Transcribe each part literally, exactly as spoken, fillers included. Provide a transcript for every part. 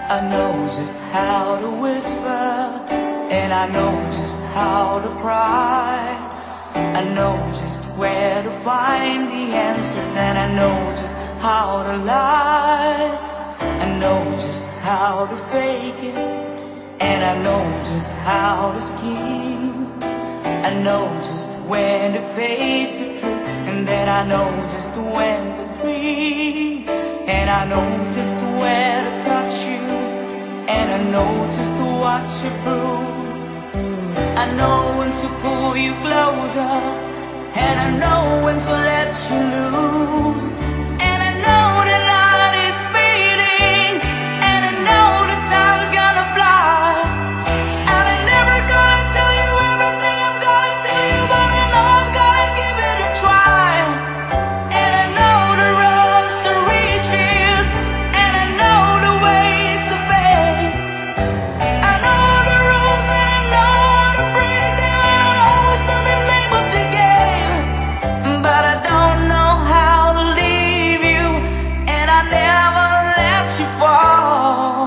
I know just how to whisper, and I know just how to cry. I know just where to find the answers, and I know just how to lie. I know just how to fake it, and I know just how to scheme. I know just when to face the truth, and then I know just when to breathe. And I know just where to touch you, and I know just what you prove. I know when to pull you closer, and I know when to let you loose. And I know the night is fading, and I know the time's gonna fly. And I'm never gonna tell you everything I'm gonna tell you, but I know I'm gonna give it a try. And I know the roads to riches, and I know the ways to fame. I know the rules, and I know how to break them, and I know it's not the name of the game. But I don't know how to leave you, and I never let you fall.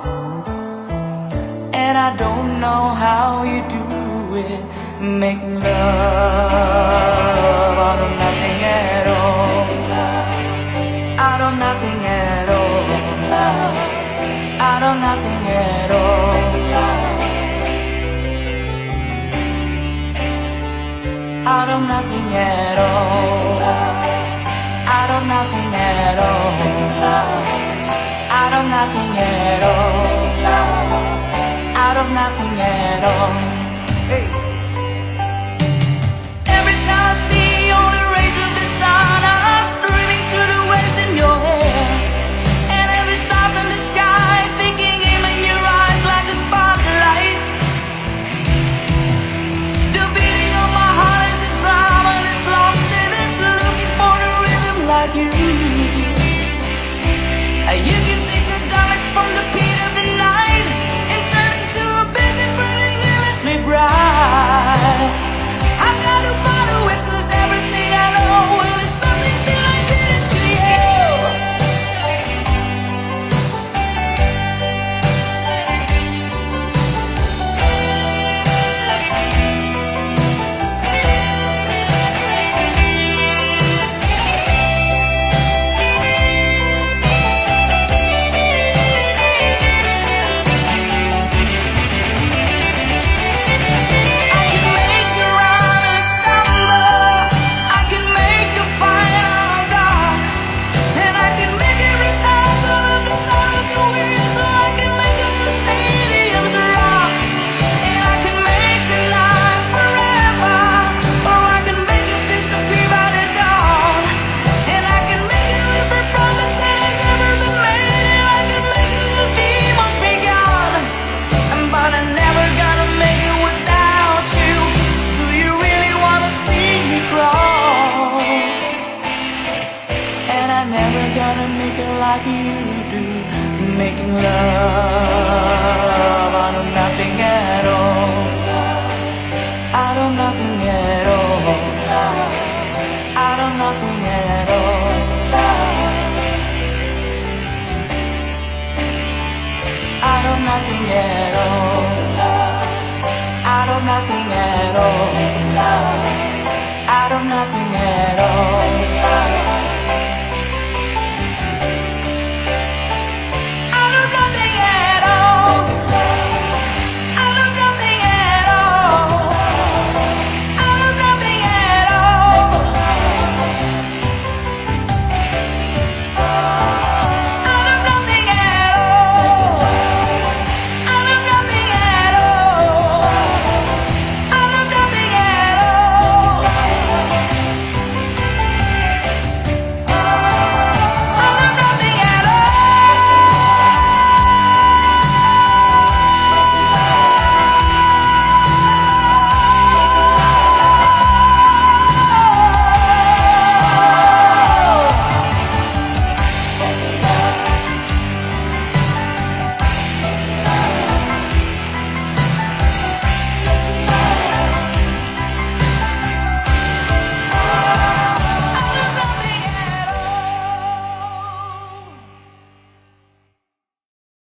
And I don't know how you do it, making love out of nothing at all. Out of nothing at all. Out of nothing at all. Out of nothing at all. Out of nothing at all. Out of nothing at all. Out of nothing at all. Hey. Every time I see all the rays of the sun are streaming through the waves in your hair, and every star's in the sky thinking aim in your eyes like a spotlight. The beating of my heart is a drum, and it's lost and it's looking for a rhythm like you. You can take the darkness from the pit of the night and turn it to a big and burning endlessly bright. I gotta follow it, 'cause everything I know is something till I did it to you. Never gonna make it like you do, making love out of nothing at all. Out of nothing at all. Out of nothing at all. Out of nothing at all.